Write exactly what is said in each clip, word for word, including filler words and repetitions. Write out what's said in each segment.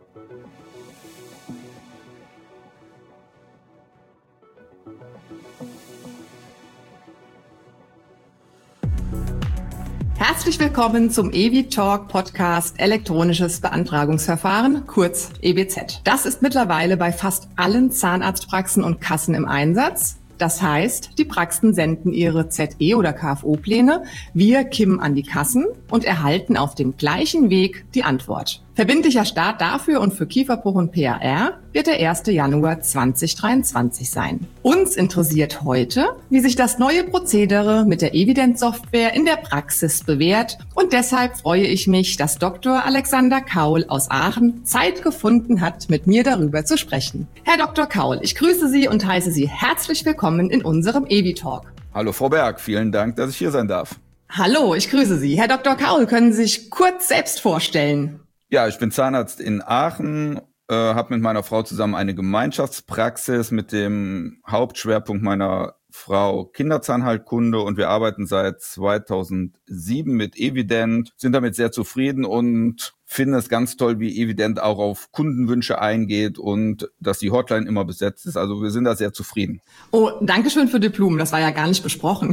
Herzlich willkommen zum E B Talk Podcast Elektronisches Beantragungsverfahren, kurz E B Z. Das ist mittlerweile bei fast allen Zahnarztpraxen und Kassen im Einsatz. Das heißt, die Praxen senden ihre Z E- oder K F O-Pläne via K I M an die Kassen und erhalten auf dem gleichen Weg die Antwort. Verbindlicher Start dafür und für Kieferbruch und P A R wird der erste Januar zweitausenddreiundzwanzig sein. Uns interessiert heute, wie sich das neue Prozedere mit der Evident-Software in der Praxis bewährt, und deshalb freue ich mich, dass Doktor Alexander Kaul aus Aachen Zeit gefunden hat, mit mir darüber zu sprechen. Herr Doktor Kaul, ich grüße Sie und heiße Sie herzlich willkommen in unserem E B Talk. Hallo Frau Berg, vielen Dank, dass ich hier sein darf. Hallo, ich grüße Sie. Herr Doktor Kaul, können Sie sich kurz selbst vorstellen? Ja, ich bin Zahnarzt in Aachen, äh, habe mit meiner Frau zusammen eine Gemeinschaftspraxis mit dem Hauptschwerpunkt meiner Frau Kinderzahnheilkunde, und wir arbeiten seit zweitausendsieben mit Evident, sind damit sehr zufrieden und finden es ganz toll, wie Evident auch auf Kundenwünsche eingeht und dass die Hotline immer besetzt ist. Also wir sind da sehr zufrieden. Oh, danke schön für die Blumen. Das war ja gar nicht besprochen.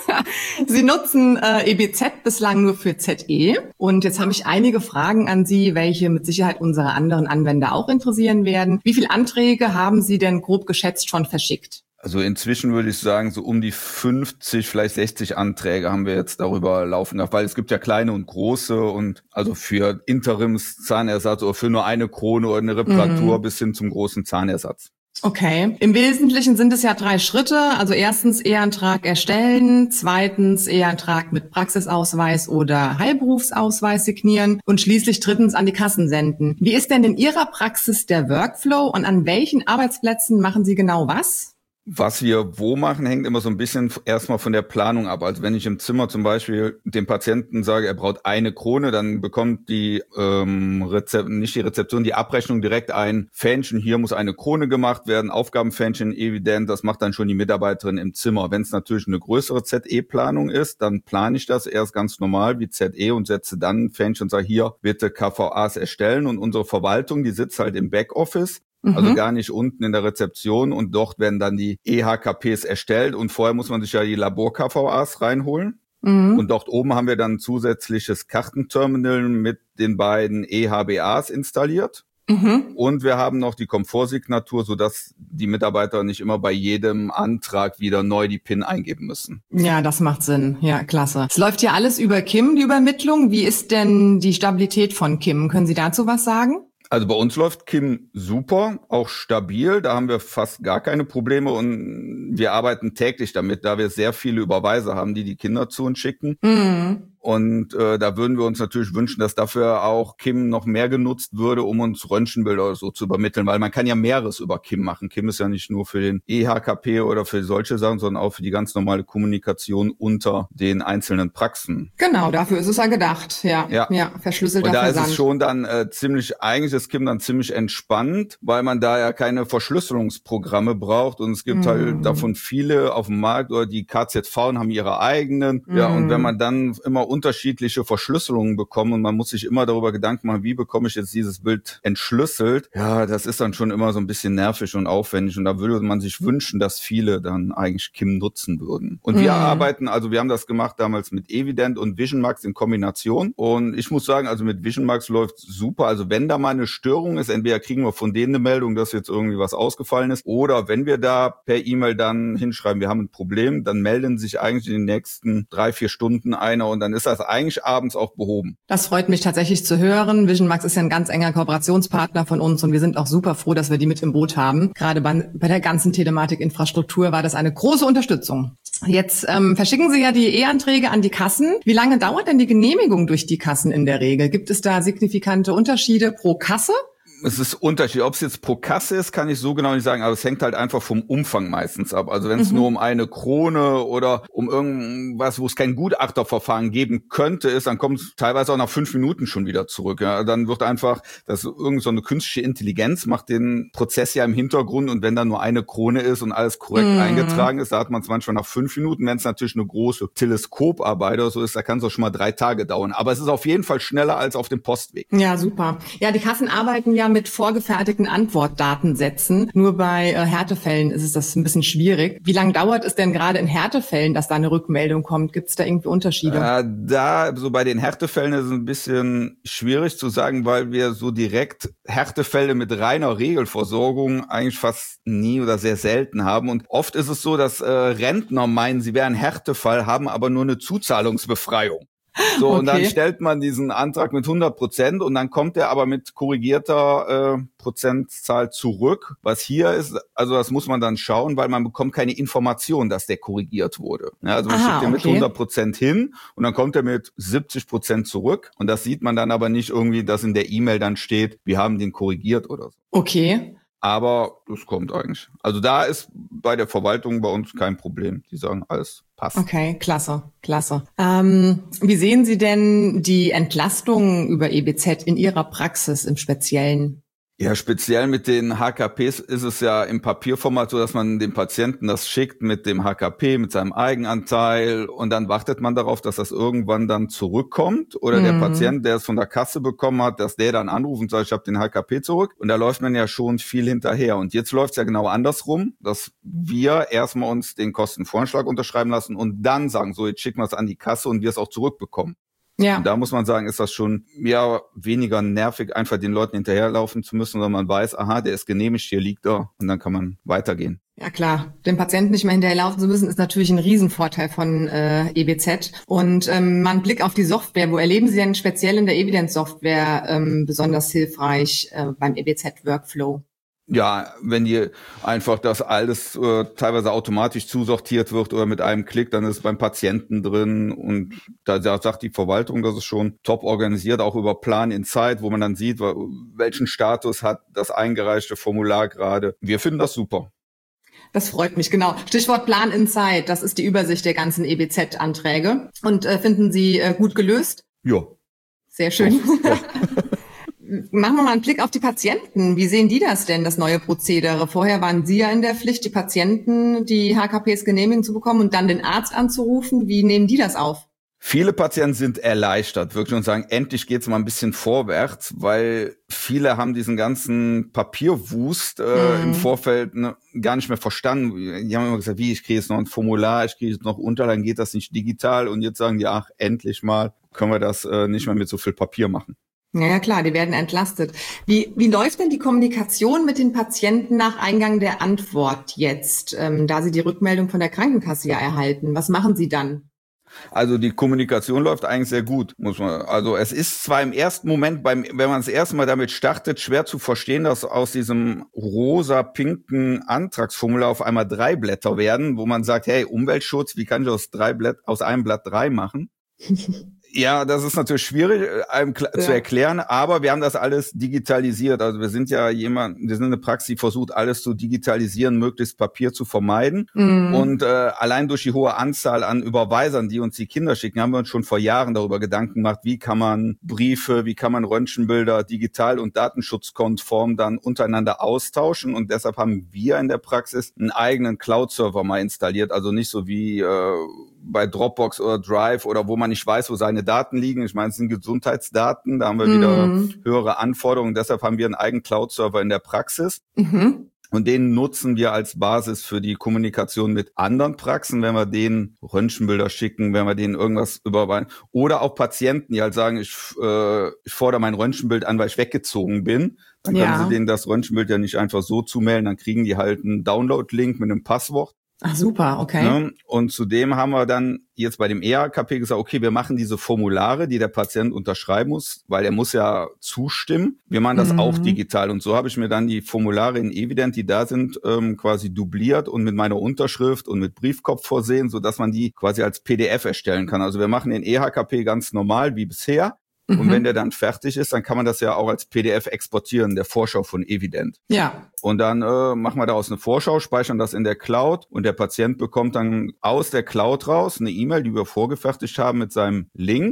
Sie nutzen äh, E B Z bislang nur für Z E. Und jetzt habe ich einige Fragen an Sie, welche mit Sicherheit unsere anderen Anwender auch interessieren werden. Wie viele Anträge haben Sie denn grob geschätzt schon verschickt? Also inzwischen würde ich sagen, so um die fünfzig, vielleicht sechzig Anträge haben wir jetzt darüber laufen gehabt, weil es gibt ja kleine und große, und also für Interimszahnersatz oder für nur eine Krone oder eine Reparatur mhm. bis hin zum großen Zahnersatz. Okay. Im Wesentlichen sind es ja drei Schritte. Also erstens E-Antrag erstellen, zweitens E-Antrag mit Praxisausweis oder Heilberufsausweis signieren und schließlich drittens an die Kassen senden. Wie ist denn in Ihrer Praxis der Workflow und an welchen Arbeitsplätzen machen Sie genau was? Was wir wo machen, hängt immer so ein bisschen erstmal von der Planung ab. Also wenn ich im Zimmer zum Beispiel dem Patienten sage, er braucht eine Krone, dann bekommt die ähm, Rezept, nicht die Rezeption, die Abrechnung direkt ein Fähnchen. Hier muss eine Krone gemacht werden, Aufgabenfähnchen evident. Das macht dann schon die Mitarbeiterin im Zimmer. Wenn es natürlich eine größere Z E-Planung ist, dann plane ich das erst ganz normal wie Z E und setze dann ein Fähnchen und sage, hier bitte K V As erstellen. Und unsere Verwaltung, die sitzt halt im Backoffice. Also mhm. gar nicht unten in der Rezeption, und dort werden dann die E H K Ps erstellt, und vorher muss man sich ja die Labor-K V As reinholen. Mhm. Und dort oben haben wir dann ein zusätzliches Kartenterminal mit den beiden E H B As installiert. Mhm. Und wir haben noch die Komfortsignatur, sodass die Mitarbeiter nicht immer bei jedem Antrag wieder neu die PIN eingeben müssen. Ja, das macht Sinn. Ja, klasse. Es läuft ja alles über K I M, die Übermittlung. Wie ist denn die Stabilität von K I M? Können Sie dazu was sagen? Also bei uns läuft K I M super, auch stabil. Da haben wir fast gar keine Probleme, und wir arbeiten täglich damit, da wir sehr viele Überweise haben, die die Kinder zu uns schicken. Mhm. Und äh, da würden wir uns natürlich wünschen, dass dafür auch K I M noch mehr genutzt würde, um uns Röntgenbilder oder so zu übermitteln, weil man kann ja mehreres über K I M machen. K I M ist ja nicht nur für den E H K P oder für solche Sachen, sondern auch für die ganz normale Kommunikation unter den einzelnen Praxen. Genau, dafür ist es ja gedacht. Ja, ja, ja, verschlüsselter Und da Versand. ist es schon dann äh, ziemlich, eigentlich ist K I M dann ziemlich entspannt, weil man da ja keine Verschlüsselungsprogramme braucht, und es gibt mm. halt davon viele auf dem Markt, oder die K Z V haben ihre eigenen. Mm. Ja, und wenn man dann immer unterschiedliche Verschlüsselungen bekommt und man muss sich immer darüber Gedanken machen, wie bekomme ich jetzt dieses Bild entschlüsselt, ja, das ist dann schon immer so ein bisschen nervig und aufwendig, und da würde man sich wünschen, dass viele dann eigentlich K I M nutzen würden. Und wir mm. arbeiten, also wir haben das gemacht damals mit Evident und VisionMax in Kombination, und ich muss sagen, also mit VisionMax läuft super. Also wenn da mal eine Störung ist, entweder kriegen wir von denen eine Meldung, dass jetzt irgendwie was ausgefallen ist, oder wenn wir da per E-Mail dann hinschreiben, wir haben ein Problem, dann melden sich eigentlich in den nächsten drei, vier Stunden einer, und dann ist das eigentlich abends auch behoben. Das freut mich tatsächlich zu hören. VisionMax ist ja ein ganz enger Kooperationspartner von uns, und wir sind auch super froh, dass wir die mit im Boot haben. Gerade bei, bei der ganzen Telematikinfrastruktur war das eine große Unterstützung. Jetzt ähm, verschicken Sie ja die E-Anträge an die Kassen. Wie lange dauert denn die Genehmigung durch die Kassen in der Regel? Gibt es da signifikante Unterschiede pro Kasse? Es ist unterschiedlich. Ob es jetzt pro Kasse ist, kann ich so genau nicht sagen, aber es hängt halt einfach vom Umfang meistens ab. Also wenn es mhm. nur um eine Krone oder um irgendwas, wo es kein Gutachterverfahren geben könnte, ist, dann kommt es teilweise auch nach fünf Minuten schon wieder zurück. Ja, dann wird einfach, das irgend so eine künstliche Intelligenz macht den Prozess ja im Hintergrund, und wenn dann nur eine Krone ist und alles korrekt mhm. eingetragen ist, da hat man es manchmal nach fünf Minuten. Wenn es natürlich eine große Teleskoparbeit oder so ist, da kann es auch schon mal drei Tage dauern. Aber es ist auf jeden Fall schneller als auf dem Postweg. Ja, super. Ja, die Kassen arbeiten ja mit vorgefertigten Antwortdatensätzen. Nur bei äh, Härtefällen ist es das ein bisschen schwierig. Wie lange dauert es denn gerade in Härtefällen, dass da eine Rückmeldung kommt? Gibt es da irgendwie Unterschiede? Äh, da, so bei den Härtefällen ist es ein bisschen schwierig zu sagen, weil wir so direkt Härtefälle mit reiner Regelversorgung eigentlich fast nie oder sehr selten haben. Und oft ist es so, dass äh, Rentner meinen, sie wären Härtefall, haben aber nur eine Zuzahlungsbefreiung. So, okay. Und dann stellt man diesen Antrag mit hundert Prozent und dann kommt er aber mit korrigierter äh, Prozentzahl zurück. Was hier ist, also das muss man dann schauen, weil man bekommt keine Information, dass der korrigiert wurde. Ja, also man Aha, schickt den okay. mit hundert Prozent hin und dann kommt er mit siebzig Prozent zurück. Und das sieht man dann aber nicht irgendwie, dass in der E-Mail dann steht, wir haben den korrigiert oder so. Okay. Aber das kommt eigentlich. Also da ist bei der Verwaltung bei uns kein Problem. Die sagen, alles passt. Okay, klasse, klasse. Ähm, wie sehen Sie denn die Entlastung über E B Z in Ihrer Praxis im Speziellen? Ja, speziell mit den H K Ps ist es ja im Papierformat so, dass man dem Patienten das schickt mit dem H K P, mit seinem Eigenanteil und dann wartet man darauf, dass das irgendwann dann zurückkommt oder mhm. der Patient, der es von der Kasse bekommen hat, dass der dann anruft und sagt, ich habe den H K P zurück und da läuft man ja schon viel hinterher und jetzt läuft es ja genau andersrum, dass wir erstmal uns den Kostenvoranschlag unterschreiben lassen und dann sagen, so jetzt schicken wir es an die Kasse und wir es auch zurückbekommen. Ja. Und da muss man sagen, ist das schon mehr weniger nervig, einfach den Leuten hinterherlaufen zu müssen, sondern man weiß, aha, der ist genehmigt, hier liegt er und dann kann man weitergehen. Ja klar, dem Patienten nicht mehr hinterherlaufen zu müssen, ist natürlich ein Riesenvorteil von äh, E B Z. Und ähm, mal ein Blick auf die Software. Wo erleben Sie denn speziell in der Evidenz-Software ähm, besonders hilfreich äh, beim E B Z-Workflow? Ja, wenn hier einfach das alles äh, teilweise automatisch zusortiert wird oder mit einem Klick, dann ist es beim Patienten drin und da, da sagt die Verwaltung, das ist schon top organisiert, auch über Plan in Zeit, wo man dann sieht, welchen Status hat das eingereichte Formular gerade. Wir finden das super. Das freut mich, genau. Stichwort Plan in Zeit, das ist die Übersicht der ganzen E B Z-Anträge. Und äh, finden Sie äh, gut gelöst? Ja. Sehr schön. Ja. Machen wir mal einen Blick auf die Patienten. Wie sehen die das denn, das neue Prozedere? Vorher waren Sie ja in der Pflicht, die Patienten, die H K Ps genehmigen zu bekommen und dann den Arzt anzurufen. Wie nehmen die das auf? Viele Patienten sind erleichtert, wirklich, und sagen, endlich geht's mal ein bisschen vorwärts, weil viele haben diesen ganzen Papierwust äh, mm. im Vorfeld ne, gar nicht mehr verstanden. Die haben immer gesagt, wie, ich kriege jetzt noch ein Formular, ich kriege jetzt noch Unterlagen, geht das nicht digital? Und jetzt sagen die, ach, endlich mal können wir das äh, nicht mehr mit so viel Papier machen. Ja, ja klar, die werden entlastet. Wie, wie läuft denn die Kommunikation mit den Patienten nach Eingang der Antwort jetzt, ähm, da Sie die Rückmeldung von der Krankenkasse ja erhalten? Was machen Sie dann? Also die Kommunikation läuft eigentlich sehr gut, muss man. Also es ist zwar im ersten Moment, beim, wenn man das erste Mal damit startet, schwer zu verstehen, dass aus diesem rosa-pinken Antragsformular auf einmal drei Blätter werden, wo man sagt, hey, Umweltschutz, wie kann ich aus drei Blatt, aus einem Blatt drei machen? Ja, das ist natürlich schwierig einem ja. zu erklären, aber wir haben das alles digitalisiert. Also wir sind ja jemand, wir sind eine Praxis, die versucht, alles zu digitalisieren, möglichst Papier zu vermeiden. Mhm. Und äh, allein durch die hohe Anzahl an Überweisern, die uns die Kinder schicken, haben wir uns schon vor Jahren darüber Gedanken gemacht, wie kann man Briefe, wie kann man Röntgenbilder digital und datenschutzkonform dann untereinander austauschen. Und deshalb haben wir in der Praxis einen eigenen Cloud-Server mal installiert. Also nicht so wie äh, bei Dropbox oder Drive oder wo man nicht weiß, wo seine Daten liegen. Ich meine, es sind Gesundheitsdaten, da haben wir mhm. wieder höhere Anforderungen. Deshalb haben wir einen eigenen Cloud-Server in der Praxis. Mhm. Und den nutzen wir als Basis für die Kommunikation mit anderen Praxen, wenn wir denen Röntgenbilder schicken, wenn wir denen irgendwas überweisen. Oder auch Patienten, die halt sagen, ich, äh, ich fordere mein Röntgenbild an, weil ich weggezogen bin. Dann können ja. sie denen das Röntgenbild ja nicht einfach so zumelden. Dann kriegen die halt einen Download-Link mit einem Passwort. Ach super, okay. Ne? Und zudem haben wir dann jetzt bei dem E H K P gesagt, okay, wir machen diese Formulare, die der Patient unterschreiben muss, weil er muss ja zustimmen. Wir machen das mhm. auch digital. Und so habe ich mir dann die Formulare in Evident, die da sind, ähm, quasi dubliert und mit meiner Unterschrift und mit Briefkopf versehen, sodass man die quasi als P D F erstellen kann. Also wir machen den E H K P ganz normal wie bisher. Und mhm. wenn der dann fertig ist, dann kann man das ja auch als P D F exportieren, der Vorschau von Evident. Ja. Und dann äh, machen wir daraus eine Vorschau, speichern das in der Cloud und der Patient bekommt dann aus der Cloud raus eine E-Mail, die wir vorgefertigt haben mit seinem Link.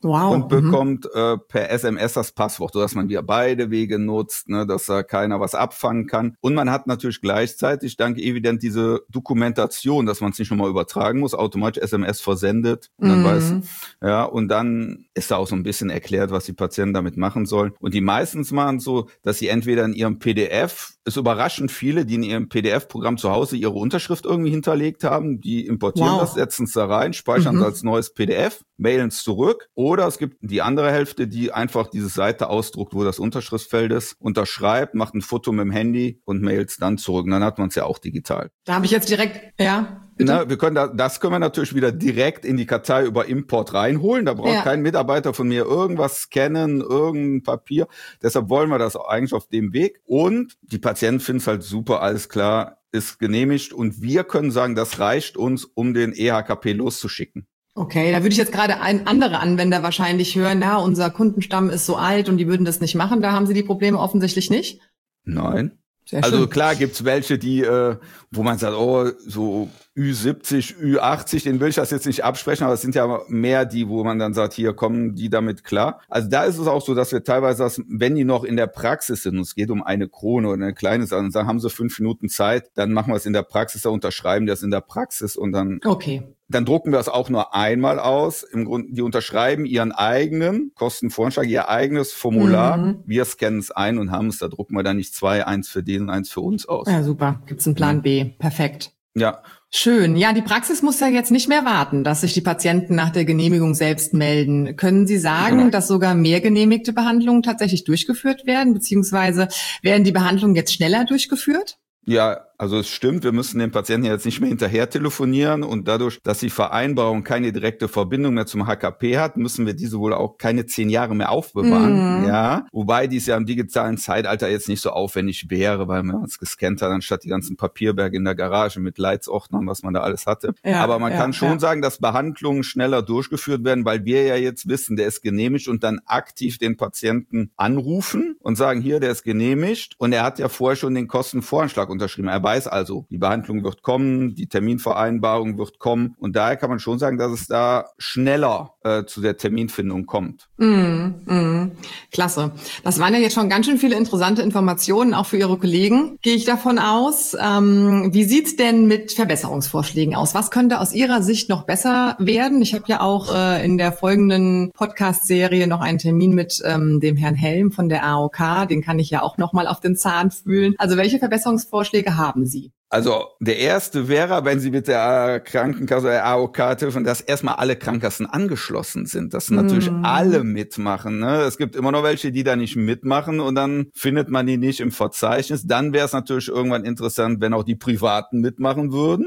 Wow. Und bekommt mhm. äh, per S M S das Passwort, sodass man wieder beide Wege nutzt, ne, dass da keiner was abfangen kann. Und man hat natürlich gleichzeitig dank Evident diese Dokumentation, dass man es nicht nochmal übertragen muss, automatisch S M S versendet. Und dann mhm. weiß, ja, und dann ist da auch so ein bisschen erklärt, was die Patienten damit machen sollen. Und die meistens machen es so, dass sie entweder in ihrem P D F, es überraschend viele, die in ihrem P D F-Programm zu Hause ihre Unterschrift irgendwie hinterlegt haben, die importieren wow. das, setzen es da rein, speichern es mhm. als neues P D F, mailen es zurück. Oder es gibt die andere Hälfte, die einfach diese Seite ausdruckt, wo das Unterschriftfeld ist, unterschreibt, macht ein Foto mit dem Handy und mailt es dann zurück. Und dann hat man es ja auch digital. Da habe ich jetzt direkt, ja... Na, wir können da, das können wir natürlich wieder direkt in die Kartei über Import reinholen. Da braucht ja. kein Mitarbeiter von mir irgendwas scannen, irgendein Papier. Deshalb wollen wir das eigentlich auf dem Weg. Und die Patienten finden es halt super, alles klar, ist genehmigt. Und wir können sagen, das reicht uns, um den E H K P loszuschicken. Okay, da würde ich jetzt gerade ein andere Anwender wahrscheinlich hören, na, unser Kundenstamm ist so alt und die würden das nicht machen. Da haben sie die Probleme offensichtlich nicht? Nein. Sehr schön. Also klar gibt's welche, die, äh, wo man sagt, oh, so Ü siebzig, Ü achtzig, den will ich das jetzt nicht absprechen, aber es sind ja mehr die, wo man dann sagt, hier kommen die damit klar. Also da ist es auch so, dass wir teilweise, das, wenn die noch in der Praxis sind, und es geht um eine Krone oder eine kleine Sache, und sagen, haben sie fünf Minuten Zeit, dann machen wir es in der Praxis, da unterschreiben die das in der Praxis und dann... Okay. Dann drucken wir es auch nur einmal aus. Im Grunde, die unterschreiben ihren eigenen Kostenvoranschlag, ihr eigenes Formular. Mhm. Wir scannen es ein und haben es. Da drucken wir dann nicht zwei, eins für den, eins für uns aus. Ja, super. Gibt's einen Plan B. Perfekt. Ja. Schön. Ja, die Praxis muss ja jetzt nicht mehr warten, dass sich die Patienten nach der Genehmigung selbst melden. Können Sie sagen, genau. dass sogar mehr genehmigte Behandlungen tatsächlich durchgeführt werden, beziehungsweise werden die Behandlungen jetzt schneller durchgeführt? Ja, also es stimmt, wir müssen den Patienten jetzt nicht mehr hinterher telefonieren und dadurch, dass die Vereinbarung keine direkte Verbindung mehr zum H K P hat, müssen wir diese wohl auch keine zehn Jahre mehr aufbewahren. Mhm. Ja, wobei dies ja im digitalen Zeitalter jetzt nicht so aufwendig wäre, weil man es gescannt hat, anstatt die ganzen Papierberge in der Garage mit Leitsordnern, was man da alles hatte. Ja, aber man ja, kann schon ja. sagen, dass Behandlungen schneller durchgeführt werden, weil wir ja jetzt wissen, der ist genehmigt und dann aktiv den Patienten anrufen und sagen, hier, der ist genehmigt und er hat ja vorher schon den Kostenvoranschlag unterschrieben. Er weiß also, die Behandlung wird kommen, die Terminvereinbarung wird kommen und daher kann man schon sagen, dass es da schneller äh, zu der Terminfindung kommt. Mm, mm, klasse. Das waren ja jetzt schon ganz schön viele interessante Informationen, auch für Ihre Kollegen, gehe ich davon aus. Ähm, wie sieht's denn mit Verbesserungsvorschlägen aus? Was könnte aus Ihrer Sicht noch besser werden? Ich habe ja auch äh, in der folgenden Podcast-Serie noch einen Termin mit ähm, dem Herrn Helm von der A O K. Den kann ich ja auch noch mal auf den Zahn fühlen. Also welche Verbesserungsvorschläge haben Sie? Also der erste wäre, wenn Sie mit der Krankenkasse oder der A O K telefonieren, dass erstmal alle Krankenkassen angeschlossen sind, dass natürlich mm. alle mitmachen. Ne? Es gibt immer noch welche, die da nicht mitmachen und dann findet man die nicht im Verzeichnis. Dann wäre es natürlich irgendwann interessant, wenn auch die Privaten mitmachen würden.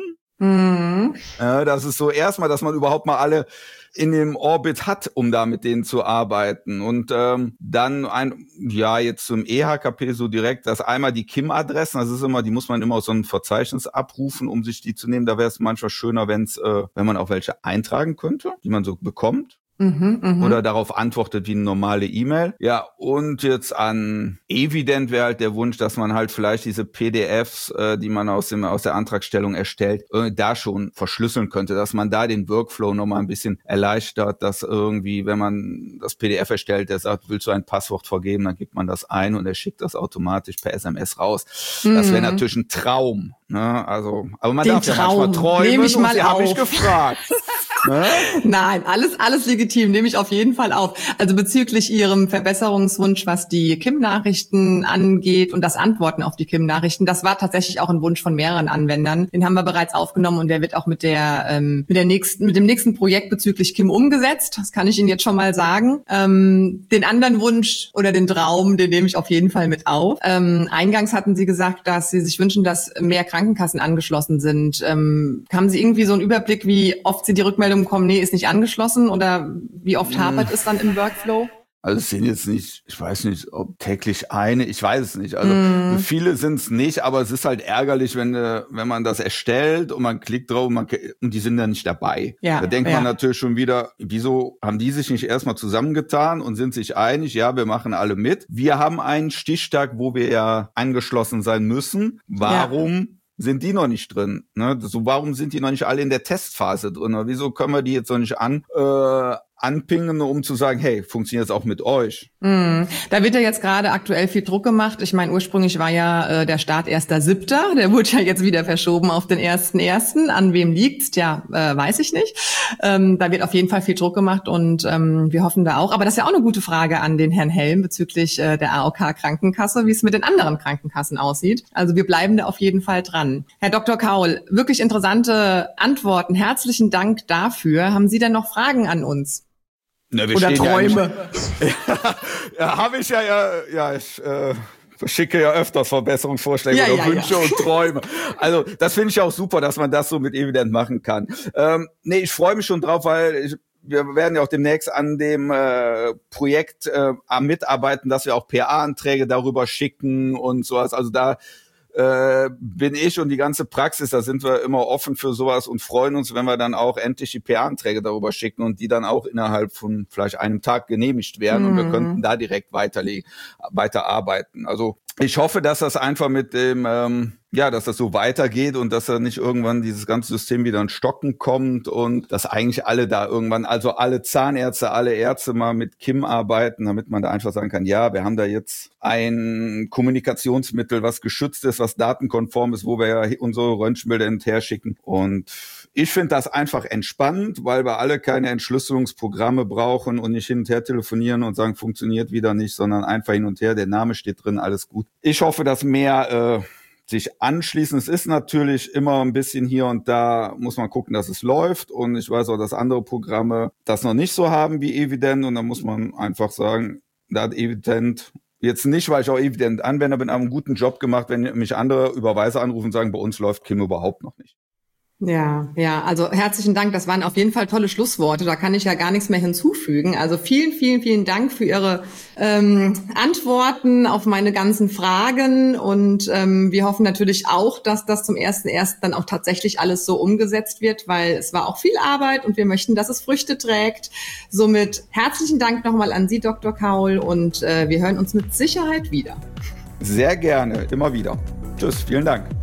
Mm. Ja, das ist so erstmal, dass man überhaupt mal alle in dem Orbit hat, um da mit denen zu arbeiten. Und ähm, dann ein, ja, jetzt zum E H K P so direkt, dass einmal die K I M-Adressen, das ist immer, die muss man immer aus so einem Verzeichnis abrufen, um sich die zu nehmen. Da wäre es manchmal schöner, wenn's, äh, wenn man auch welche eintragen könnte, die man so bekommt. Mhm, mh. Oder darauf antwortet wie eine normale E-Mail. Ja, und jetzt an Evident wäre halt der Wunsch, dass man halt vielleicht diese P D Fs, äh, die man aus dem aus der Antragstellung erstellt, äh, da schon verschlüsseln könnte, dass man da den Workflow nochmal ein bisschen erleichtert, dass irgendwie, wenn man das P D F erstellt, der sagt, willst du ein Passwort vergeben, dann gibt man das ein und er schickt das automatisch per S M S raus. Mhm. Das wäre natürlich ein Traum. Ne? Also, aber man den darf Traum. ja manchmal träumen. Nehme ich mal und auf. Habe ich gefragt. Ne? Nein, alles alles legitim, nehme ich auf jeden Fall auf. Also bezüglich Ihrem Verbesserungswunsch, was die K I M-Nachrichten angeht und das Antworten auf die K I M-Nachrichten, das war tatsächlich auch ein Wunsch von mehreren Anwendern. Den haben wir bereits aufgenommen und der wird auch mit der ähm, mit der nächsten mit dem nächsten Projekt bezüglich K I M umgesetzt. Das kann ich Ihnen jetzt schon mal sagen. Ähm, den anderen Wunsch oder den Traum, den nehme ich auf jeden Fall mit auf. Ähm, eingangs hatten Sie gesagt, dass Sie sich wünschen, dass mehr Krankenkassen angeschlossen sind. Ähm, haben Sie irgendwie so einen Überblick, wie oft Sie die Rückmeldung kommen, nee, ist nicht angeschlossen oder wie oft hapert es dann im Workflow? Also es sind jetzt nicht, ich weiß nicht, ob täglich eine, ich weiß es nicht. Also mm. viele sind es nicht, aber es ist halt ärgerlich, wenn wenn man das erstellt und man klickt drauf und, man, und die sind dann nicht dabei. Ja, da denkt ja. man natürlich schon wieder, wieso haben die sich nicht erstmal zusammengetan und sind sich einig, ja, wir machen alle mit. Wir haben einen Stichtag, wo wir ja angeschlossen sein müssen. Warum? Ja. sind die noch nicht drin? Ne? So, warum sind die noch nicht alle in der Testphase drin? Oder wieso können wir die jetzt noch nicht an, äh, anpingen, um zu sagen, hey, funktioniert es auch mit euch? Mm, da wird ja jetzt gerade aktuell viel Druck gemacht. Ich meine, ursprünglich war ja äh, der Start erster siebter Der wurde ja jetzt wieder verschoben auf den ersten ersten An wem liegt's? Ja, äh, weiß ich nicht. Ähm, da wird auf jeden Fall viel Druck gemacht und ähm, wir hoffen da auch. Aber das ist ja auch eine gute Frage an den Herrn Helm bezüglich äh, der A O K-Krankenkasse, wie es mit den anderen Krankenkassen aussieht. Also wir bleiben da auf jeden Fall dran. Herr Doktor Kaul, wirklich interessante Antworten. Herzlichen Dank dafür. Haben Sie denn noch Fragen an uns? Na, wir Oder Träume? Ja, ja habe ich ja, ja, ja ich äh, schicke ja öfters Verbesserungsvorschläge ja, oder ja, Wünsche ja. und Träume. Also das finde ich auch super, dass man das so mit Evident machen kann. Ähm, nee, ich freue mich schon drauf, weil ich, wir werden ja auch demnächst an dem äh, Projekt äh, mitarbeiten, dass wir auch P A-Anträge darüber schicken und sowas. Also da Äh, bin ich und die ganze Praxis, da sind wir immer offen für sowas und freuen uns, wenn wir dann auch endlich die P A-Anträge darüber schicken und die dann auch innerhalb von vielleicht einem Tag genehmigt werden mhm. und wir könnten da direkt weiterlegen, weiterarbeiten. Also ich hoffe, dass das einfach mit dem, ähm, ja, dass das so weitergeht und dass da nicht irgendwann dieses ganze System wieder in Stocken kommt und dass eigentlich alle da irgendwann, also alle Zahnärzte, alle Ärzte mal mit K I M arbeiten, damit man da einfach sagen kann, ja, wir haben da jetzt ein Kommunikationsmittel, was geschützt ist, was datenkonform ist, wo wir ja unsere Röntgenbilder hinterher schicken. Und ich finde das einfach entspannend, weil wir alle keine Entschlüsselungsprogramme brauchen und nicht hin und her telefonieren und sagen, funktioniert wieder nicht, sondern einfach hin und her, der Name steht drin, alles gut. Ich hoffe, dass mehr äh, sich anschließen. Es ist natürlich immer ein bisschen hier und da, muss man gucken, dass es läuft. Und ich weiß auch, dass andere Programme das noch nicht so haben wie Evident. Und da muss man einfach sagen, da hat Evident jetzt nicht, weil ich auch Evident-Anwender bin, aber einen guten Job gemacht, wenn mich andere Überweise anrufen und sagen, bei uns läuft K I M überhaupt noch nicht. Ja, ja, also herzlichen Dank. Das waren auf jeden Fall tolle Schlussworte. Da kann ich ja gar nichts mehr hinzufügen. Also vielen, vielen, vielen Dank für Ihre ähm, Antworten auf meine ganzen Fragen. Und ähm, wir hoffen natürlich auch, dass das zum ersten ersten dann auch tatsächlich alles so umgesetzt wird, weil es war auch viel Arbeit und wir möchten, dass es Früchte trägt. Somit herzlichen Dank nochmal an Sie, Doktor Kaul, und äh, wir hören uns mit Sicherheit wieder. Sehr gerne, immer wieder. Tschüss, vielen Dank.